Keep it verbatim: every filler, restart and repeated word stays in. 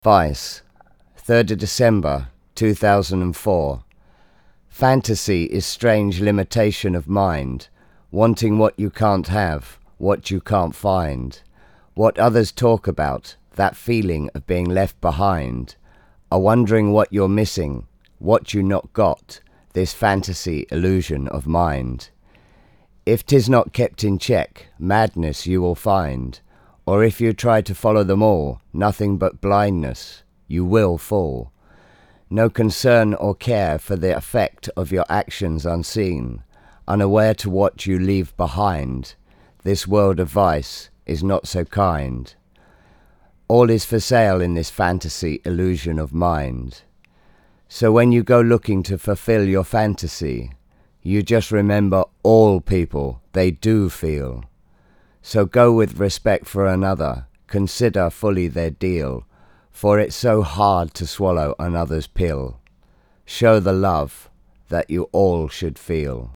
Vice, third of December two thousand four. Fantasy is strange limitation of mind, wanting what you can't have, what you can't find, what others talk about, that feeling of being left behind, a wondering what you're missing, what you not got, this fantasy illusion of mind. If 'tis not kept in check, madness you will find, or if you try to follow them all, nothing but blindness, you will fall. No concern or care for the effect of your actions unseen, unaware to what you leave behind, this world of vice is not so kind. All is for sale in this fantasy illusion of mind. So when you go looking to fulfill your fantasy, you just remember all people, they do feel. So go with respect for another, consider fully their deal, for it's so hard to swallow another's pill. Show the love that you all should feel.